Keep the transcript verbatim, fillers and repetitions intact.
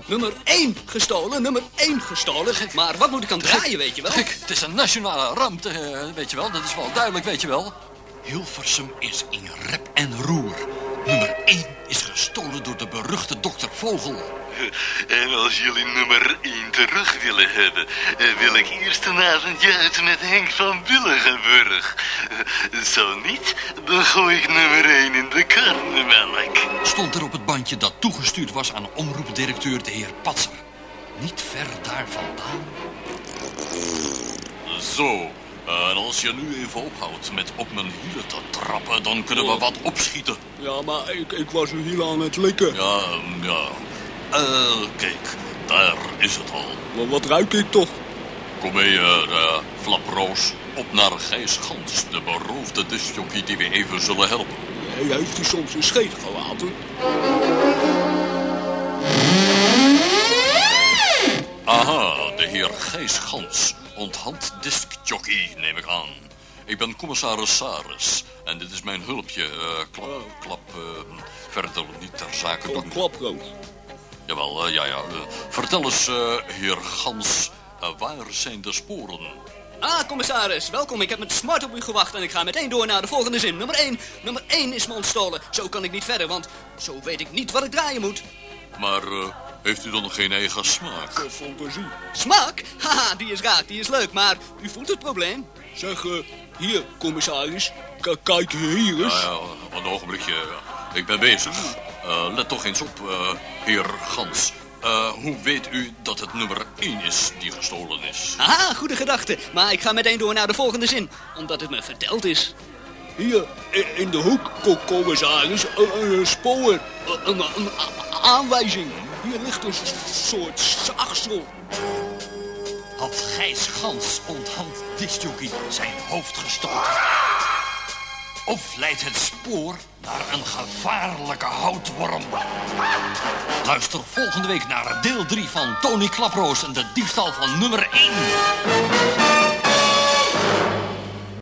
nummer één gestolen, nummer één gestolen. Gek. Maar wat moet ik aan draaien, weet je wel? Kijk, het is een nationale ramp, uh, weet je wel. Dat is wel duidelijk, weet je wel. Hilversum is in rep en roer. Nummer één is gestolen door de beruchte dokter Vogel. En als jullie nummer één terug willen hebben, wil ik eerst een avondje uit met Henk van Willigenburg. Zo niet, dan gooi ik nummer één in de karnemelk. Stond er op het bandje dat toegestuurd was aan omroepdirecteur de heer Patser. Niet ver daar vandaan. Zo, en als je nu even ophoudt met op mijn hielen te trappen, dan kunnen we wat opschieten. Ja, maar ik, ik was nu heel aan het likken. Ja, ja. Uh, kijk, daar is het al. Maar wat ruik ik toch? Kom mee, uh, Flaproos. Op naar Gijs Gans, de beroofde discjockey die we even zullen helpen. Hij heeft u soms een scheet gelaten. Aha, de heer Gijs Gans. Onthand discjockey, neem ik aan. Ik ben commissaris Saris. En dit is mijn hulpje. Uh, klap, klap, uh, verder niet ter zake doen. Klaprood. Jawel, uh, ja, ja. Uh, vertel eens, uh, heer Gans, uh, waar zijn de sporen? Ah, commissaris, welkom. Ik heb met smart op u gewacht en ik ga meteen door naar de volgende zin. Nummer één. Nummer één is me ontstolen. Zo kan ik niet verder, want zo weet ik niet wat ik draaien moet. Maar uh, heeft u dan nog geen eigen smaak? De fantasie. Smaak? Haha, die is raak, die is leuk, maar u voelt het probleem. Zeg, uh, hier, commissaris. K- kijk hier eens. Ja, ja, een ogenblikje. Ik ben bezig. Uh, let toch eens op, uh, heer Gans. Uh, hoe weet u dat het nummer één is die gestolen is? Ah, goede gedachte. Maar ik ga meteen door naar de volgende zin. Omdat het me verteld is. Hier, in de hoek, commissaris, een spoor. Een, een aanwijzing. Hier ligt een soort zaagsel. Had Gijs Gans onthand discjockey zijn hoofd gestoten? Of leidt het spoor naar een gevaarlijke houtworm? Luister volgende week naar deel drie van Tony Klaproos en de diefstal van nummer één.